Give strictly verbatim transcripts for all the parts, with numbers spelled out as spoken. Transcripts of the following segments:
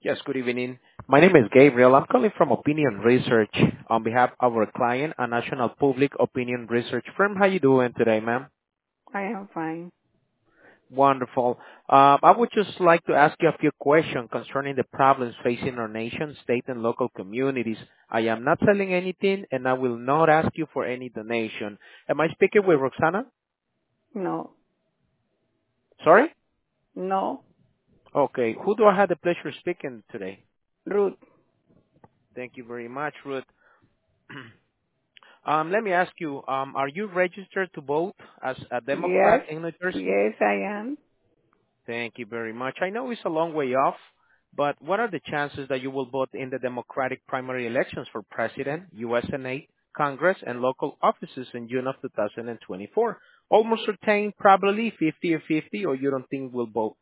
Yes, good evening. My name is Gabriel. I'm calling from Opinion Research on behalf of our client, a national public opinion research firm. How you doing today, ma'am? I am fine. Wonderful. Um, I would just like to ask you a few questions concerning the problems facing our nation, state, and local communities. I am not selling anything, and I will not ask you for any donation. Am I speaking with Roxana? No, Sorry? no, Okay. Who do I have the pleasure of speaking today? Ruth. Thank you very much, Ruth. Um, let me ask you, um, are you registered to vote as a Yes, Democrat in New Jersey? yes, I am. Thank you very much. I know it's a long way off, but what are the chances that you will vote in the Democratic primary elections for President, U S Senate, Congress, and local offices in June of two thousand twenty-four? Almost certain, probably fifty or fifty, or you don't think we'll vote?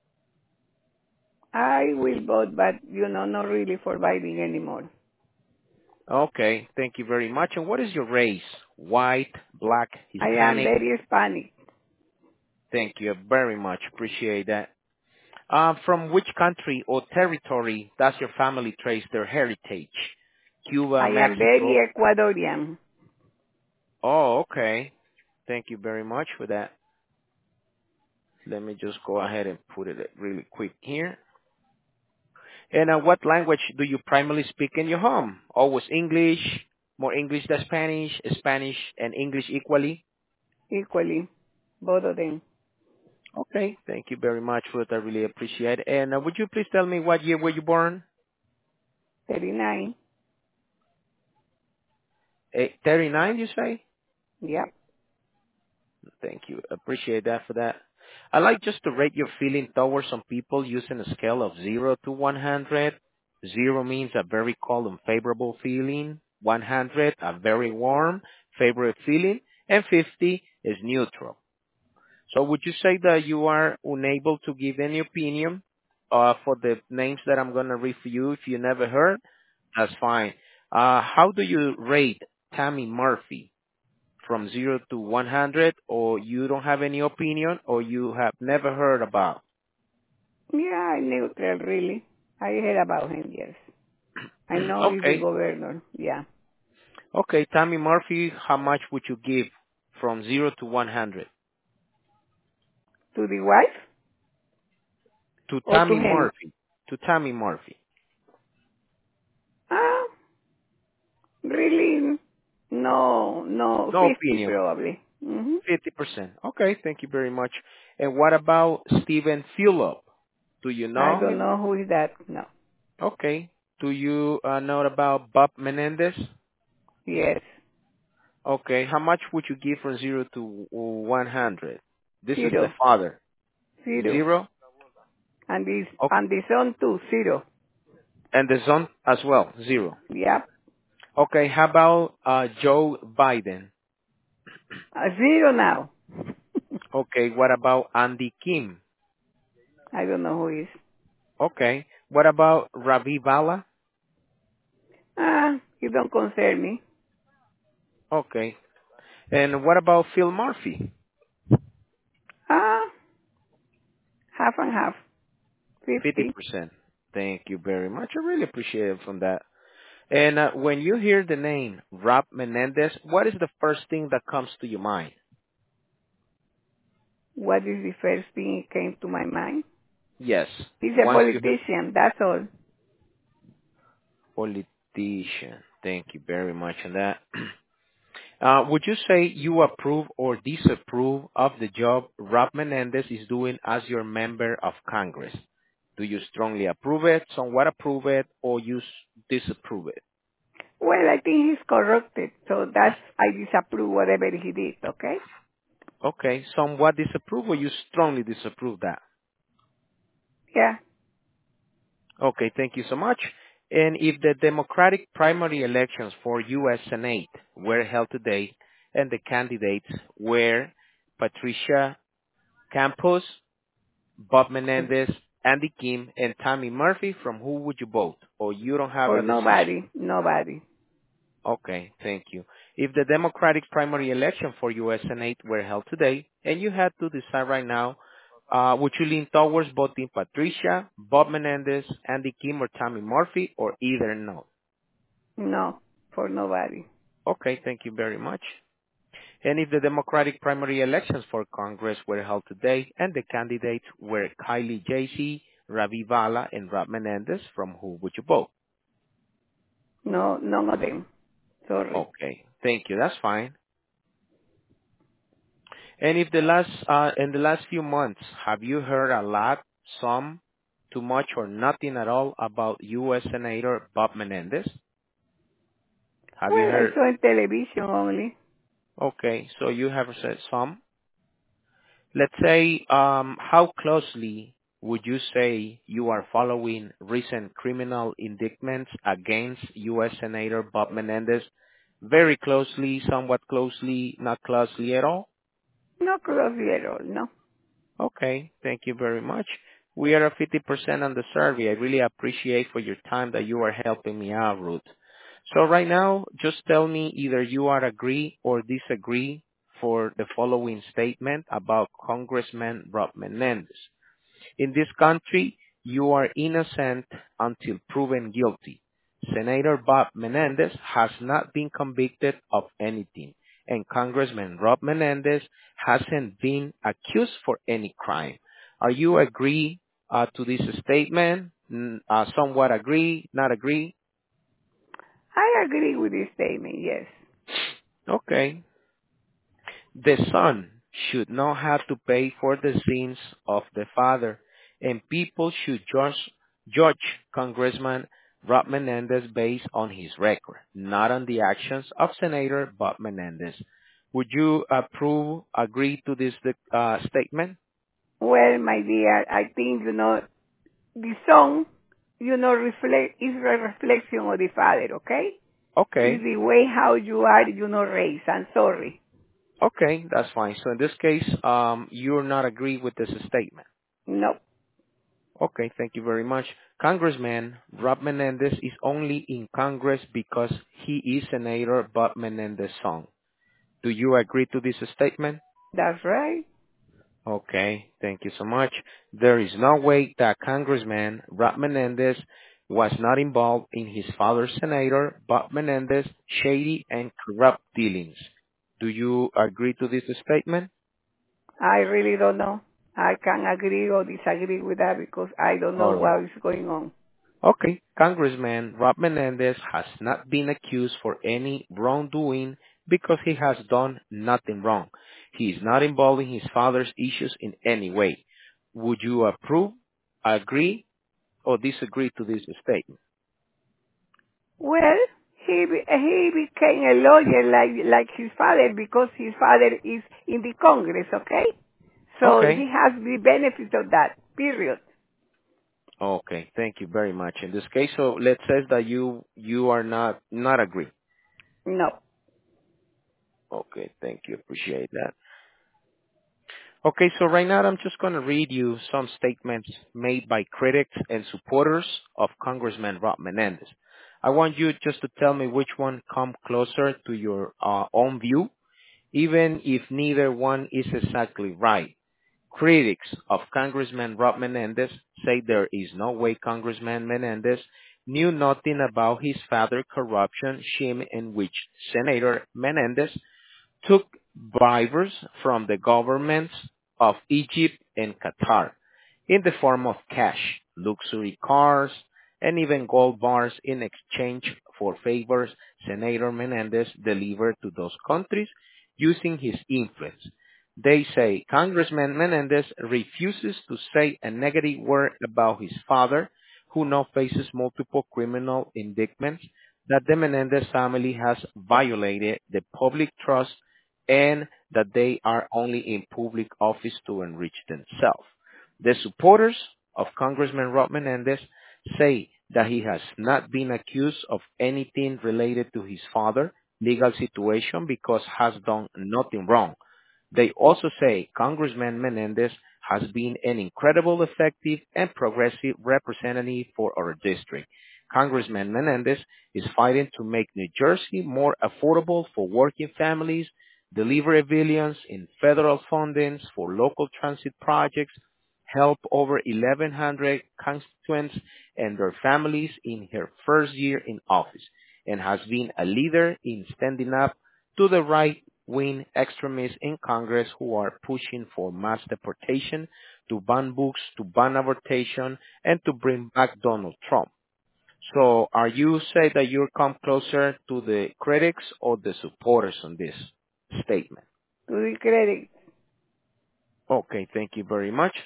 I will vote, but you know, not really for Biden anymore. Okay, thank you very much. And what is your race? White, black, I am Hispanic? very Hispanic. Thank you very much. Appreciate that. Uh, from which country or territory does your family trace their heritage? Cuba, I am very Mexico. Ecuadorian. Oh, okay. Thank you very much for that. Let me just go ahead and put it really quick here. And uh, what language do you primarily speak in your home? Always English, more English than Spanish, Spanish and English equally? Equally, both of them. Okay. Thank you very much for that. I really appreciate it. And uh, would you please tell me what year were you born? thirty-nine. Eh, thirty-nine, you say? Yep. Thank you. Appreciate that for that. I like just to rate your feeling towards some people using a scale of zero to one hundred. Zero means a very cold and favorable feeling. one hundred, a very warm, favorite feeling. And fifty is neutral. So would you say that you are unable to give any opinion uh, for the names that I'm going to read for you if you never heard? That's fine. Uh, how do you rate Tammy Murphy? From zero to one hundred, or you don't have any opinion, or you have never heard about? Yeah, neutral, really. I heard about him, yes. I know he's the Okay. governor. Yeah. Okay, Tammy Murphy, how much would you give from zero to one hundred? To the wife To or to Tammy him? Murphy. To Tammy Murphy. Ah, really? No, no, No fifty opinion. probably. hmm fifty percent. Okay, thank you very much. And what about Stephen Phillip? Do you I know don't him? know who is that. No. Okay. Do you uh, know about Bob Menendez? Yes. Okay. How much would you give from zero to one hundred? This is the Zero. father. Zero. Zero? And this and the son too. Zero. And the son as well, zero. Yep. Okay, how about uh, Joe Biden? A zero now. Okay, what about Andy Kim? I don't know who is. Okay, what about Ravi Bala? Ah, you don't concern me. Okay, and what about Phil Murphy? Ah, half and half. fifty Fifty. percent. Thank you very much. I really appreciate it from that. And uh, when you hear the name Rob Menendez, what is the first thing that comes to your mind? What is the first thing that came to my mind? Yes, He's a once you hear politician. That's all. politician. Thank you very much on that. Uh, would you say you approve or disapprove of the job Rob Menendez is doing as your member of Congress? Do you strongly approve it, somewhat approve it, or you s- disapprove it? Well, I think he's corrupted, so that's I disapprove whatever he did. Okay? Okay, somewhat disapprove or you strongly disapprove that? Yeah. Okay, thank you so much. And if the Democratic primary elections for U S. Senate were held today and the candidates were Patricia Campos, Bob Menendez, Andy Kim, and Tammy Murphy, from who would you vote? Or you don't have Or a decision? nobody. Nobody. Okay, thank you. If the Democratic primary election for U S. Senate were held today, and you had to decide right now Uh, would you lean towards voting Patricia, Bob Menendez, Andy Kim, or Tammy Murphy, or either no? No, for nobody. Okay, thank you very much. And if the Democratic primary elections for Congress were held today and the candidates were Kylie J C, Ravi Vala, and Rob Menendez, from who would you vote? No, none of them. Sorry. Okay, thank you. That's fine. And if the last uh, in the last few months, have you heard a lot, some, too much, or nothing at all about U S. Senator Bob Menendez? Have you Well, I heard? saw in television only. Okay, so you have said some. Let's say, um, how closely would you say you are following recent criminal indictments against U S. Senator Bob Menendez? Very closely, somewhat closely, not closely at all? No closely at all, no. Okay, thank you very much. We are at fifty percent on the survey. I really appreciate for your time that you are helping me out, Ruth. So right now, just tell me either you are agree or disagree for the following statement about Congressman Rob Menendez. In this country, you are innocent until proven guilty. Senator Bob Menendez has not been convicted of anything, and Congressman Rob Menendez hasn't been accused for any crime. Are you agree uh, to this statement? Mm, Uh, somewhat agree, not agree? I agree with this statement, yes. Okay. The son should not have to pay for the sins of the father, and people should judge, judge Congressman Rob Menendez based on his record, not on the actions of Senator Bob Menendez. Would you approve, agree to this uh, statement? Well, my dear, I think, you know, the son, you know, reflect, is a reflection of the father, okay? It's Okay, the way how you are, you know, raised. I'm sorry. okay, that's fine. So in this case, um, you're not agree with this statement. No, Okay, thank you very much. Congressman Rob Menendez is only in Congress because he is Senator Bob Menendez's son. Do you agree to this statement? that's right. Okay, thank you so much. There is no way that Congressman Rob Menendez was not involved in his father Senator Bob Menendez shady and corrupt dealings. Do you agree to this statement? I really don't know. I can agree or disagree with that because I don't know All right. what is going on. Okay, Congressman Rob Menendez has not been accused for any wrongdoing because he has done nothing wrong. He is not involved in his father's issues in any way. Would you approve, agree, or disagree to this statement? Well, he be- he became a lawyer like like his father because his father is in the Congress, okay? So he Okay. has the benefit of that. Period. Okay, thank you very much. In this case, so let's say that you you are not not agree. No. Okay, thank you. Appreciate that. Okay, so right now I'm just going to read you some statements made by critics and supporters of Congressman Rob Menendez. I want you just to tell me which one come closer to your uh, own view, even if neither one is exactly right. Critics of Congressman Rob Menendez say there is no way Congressman Menendez knew nothing about his father's corruption scheme in which Senator Menendez took bribes from the governments of Egypt and Qatar in the form of cash, luxury cars, and even gold bars in exchange for favors Senator Menendez delivered to those countries using his influence. They say Congressman Menendez refuses to say a negative word about his father, who now faces multiple criminal indictments, that the Menendez family has violated the public trust and that they are only in public office to enrich themselves. The supporters of Congressman Rob Menendez say that he has not been accused of anything related to his father legal situation because has done nothing wrong. They also say Congressman Menendez has been an incredible, effective, and progressive representative for our district. Congressman Menendez is fighting to make New Jersey more affordable for working families, deliver billions in federal fundings for local transit projects, helped over eleven hundred constituents and their families in her first year in office, and has been a leader in standing up to the right-wing extremists in Congress who are pushing for mass deportation, to ban books, to ban abortion, and to bring back Donald Trump. So are you say that you come closer to the critics or the supporters on this statement? To the credit. Okay, thank you very much.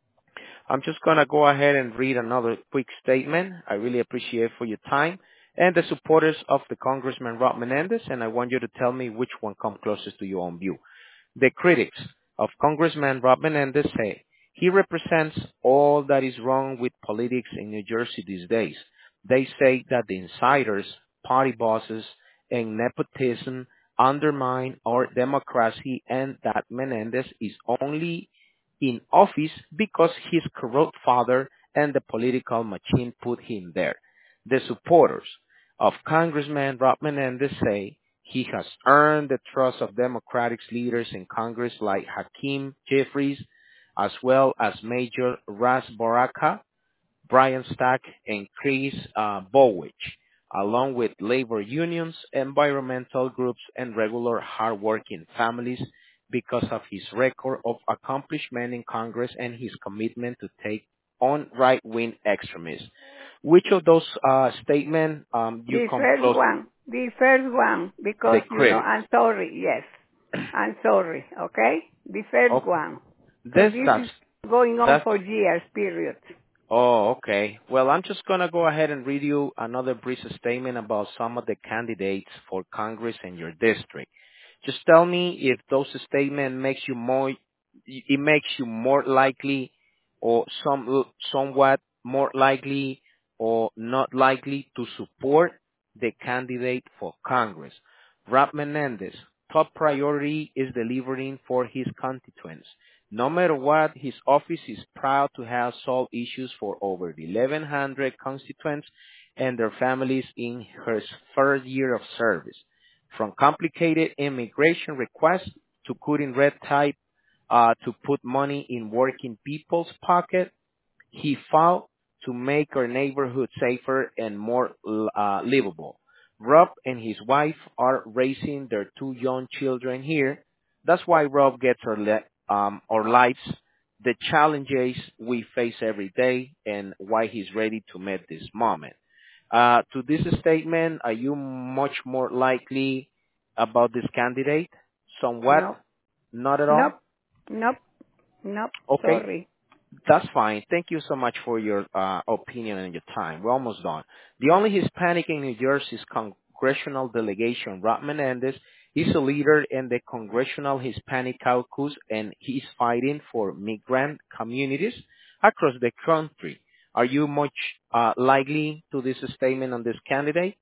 I'm just going to go ahead and read another quick statement. I really appreciate for your time and the supporters of the Congressman Rob Menendez, and I want you to tell me which one comes closest to your own view. The critics of Congressman Rob Menendez say he represents all that is wrong with politics in New Jersey these days. They say that the insiders, party bosses, and nepotism undermine our democracy and that Menendez is only in office because his corrupt father and the political machine put him there. The supporters of Congressman Rob Menendez say he has earned the trust of Democratic leaders in Congress like Hakeem Jeffries, as well as Major Ras Baraka, Brian Stack, and Chris uh, Bowich, along with labor unions, environmental groups, and regular hardworking families because of his record of accomplishment in Congress and his commitment to take on right-wing extremists. Which of those uh, statements um, you The come first close? one. The first one. The Because, you know, critics. I'm sorry. Yes. I'm sorry. Okay? The first Okay. one. Because This this that's is going on that's for years, period. Oh, okay. Well, I'm just going to go ahead and read you another brief statement about some of the candidates for Congress in your district. Just tell me if those statements makes you more, it makes you more likely or some, somewhat more likely or not likely to support the candidate for Congress. Rob Menendez, top priority is delivering for his constituents. No matter what, his office is proud to have solved issues for over eleven hundred constituents and their families in her first year of service. From complicated immigration requests to cutting red tape uh, to put money in working people's pocket, he fought to make our neighborhood safer and more uh, livable. Rob and his wife are raising their two young children here. That's why Rob gets our, le- um, our lives, the challenges we face every day, and why he's ready to meet this moment. Uh, to this statement, are you much more likely about this candidate? Somewhat? Nope. Not at all? Nope. Nope. Nope. Okay. Sorry. That's fine. Thank you so much for your uh, opinion and your time. We're almost done. The only Hispanic in New Jersey's congressional delegation, Rob Menendez, is a leader in the Congressional Hispanic Caucus, and he's fighting for migrant communities across the country. Are you much uh, likely to this statement on this candidate?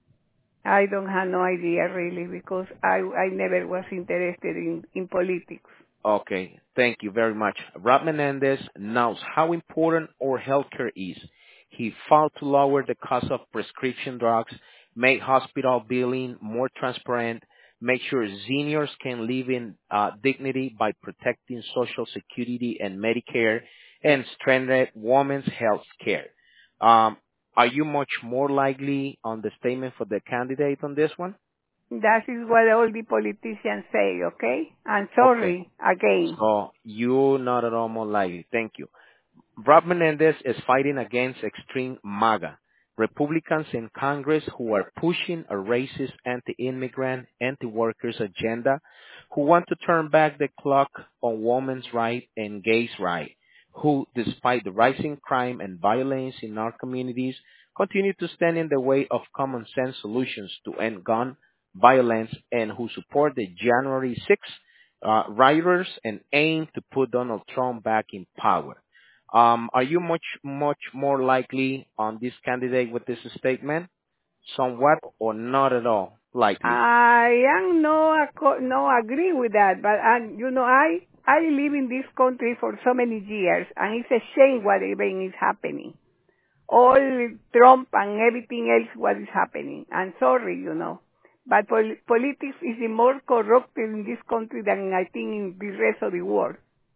I don't have no idea really because I I never was interested in, in politics. Okay, thank you very much. Rob Menendez knows how important our healthcare is. He fought to lower the cost of prescription drugs, make hospital billing more transparent, make sure seniors can live in uh, dignity by protecting Social Security and Medicare, and strengthen women's health care. Um, are you much more likely on the statement for the candidate on this one? That is what all the politicians say, okay? I'm Okay. sorry again. So you not at all more likely. Thank you. Rob Menendez is fighting against extreme MAGA, Republicans in Congress who are pushing a racist, anti-immigrant, anti-workers agenda, who want to turn back the clock on women's rights and gays' rights, who, despite the rising crime and violence in our communities, continue to stand in the way of common sense solutions to end gun violence, and who support the January sixth uh, rioters and aim to put Donald Trump back in power. Um, are you much, much more likely on this candidate with this statement? Somewhat or not at all likely? I am no acco- no agree with that, but I, you know I I live in this country for so many years, and it's a shame what even is happening. All Trump and everything else what is happening. I'm sorry, you know, but pol- politics is more corrupted in this country than I think in the rest of the world.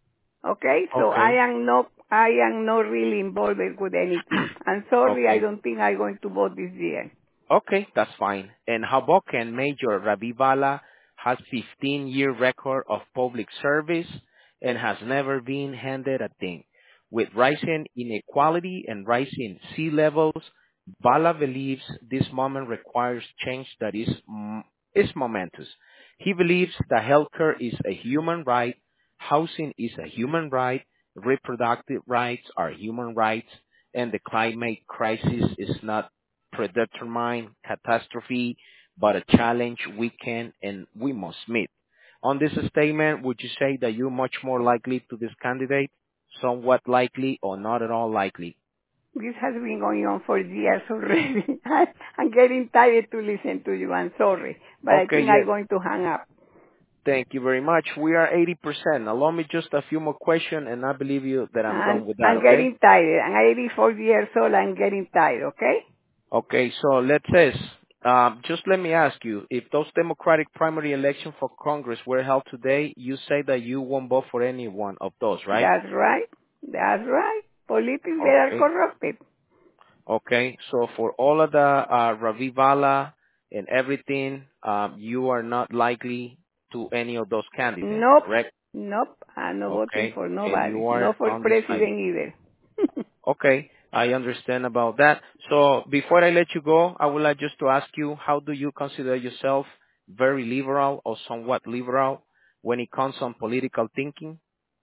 Okay, so I Okay. am not, I am not really involved with anything. I'm sorry, I Okay. don't think I'm going to vote this year. Okay, that's fine. And Hoboken Major Ravi Bala has fifteen-year record of public service and has never been handed a thing. With rising inequality and rising sea levels, Bala believes this moment requires change that is, mm, is momentous. He believes that healthcare is a human right, housing is a human right, reproductive rights are human rights, and the climate crisis is not predetermined catastrophe, but a challenge we can and we must meet. On this statement, would you say that you're much more likely to this candidate, somewhat likely, or not at all likely? This has been going on for years already. I'm getting tired to listen to you. I'm sorry, but I Okay, think I'm yes. going to hang up. Thank you very much. We are eighty percent. Allow me just a few more questions, and I believe you that I'm And done with that, I'm okay? getting tired. I'm eighty-four years old. I'm getting tired. Okay? Okay, so let's say, um, just let me ask you, if those Democratic primary elections for Congress were held today, you say that you won't vote for any one of those, right? That's right. That's right. Politics, they are Okay. corrupted. Okay. So for all of the uh, Ravi Bala and everything, um, you are not likely to any of those candidates, Nope. correct? Nope. I'm not voting Okay. for And nobody. you are Not for undecided. president either. Okay. I understand about that. So before I let you go, I would like just to ask you, how do you consider yourself, very liberal or somewhat liberal when it comes on political thinking?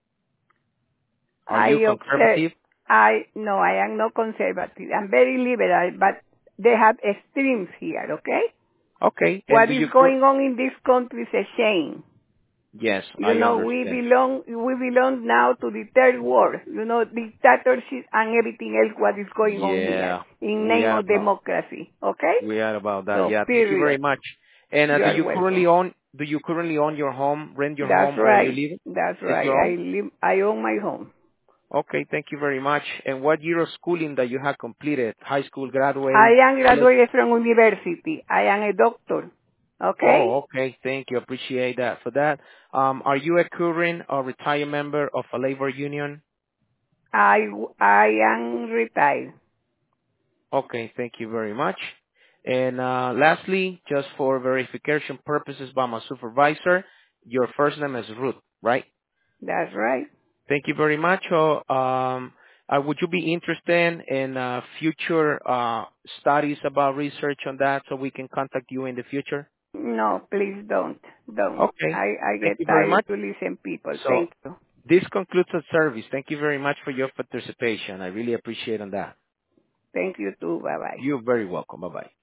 Are I you observe, conservative? I, no, I am not conservative. I'm very liberal, but they have extremes here, okay? Okay. And What do is you, cur- going on in this country is a shame. yes, You I know, we understand. belong, we belong now to the third world. You know, dictatorship and everything else what is going on here Yeah, in we name are of about democracy. Okay? we are about that. So, Yeah, thank you very period. much. And uh, You do are you currently welcome. own do you currently own your home, rent your That's home, or you right. live? That's It's right. your I own? live, I own my home. Okay, thank you very much. And what year of schooling that you have completed? High school graduate? I am College? graduated from university. I am a doctor. Okay? Oh, okay. Thank you. Appreciate that. For that, um, are you a current or retired member of a labor union? I, I am retired. Okay, thank you very much. And uh, lastly, just for verification purposes by my supervisor, your first name is Ruth, right? That's right. Thank you very much. Oh, um, uh, would you be interested in uh, future uh, studies about research on that so we can contact you in the future? No, please don't. Don't. Okay. I, I Thank get you very tired much. to listen people. So Thank you. this concludes the service. Thank you very much for your participation. I really appreciate on that. Thank you too. Bye bye. You're very welcome. Bye-bye.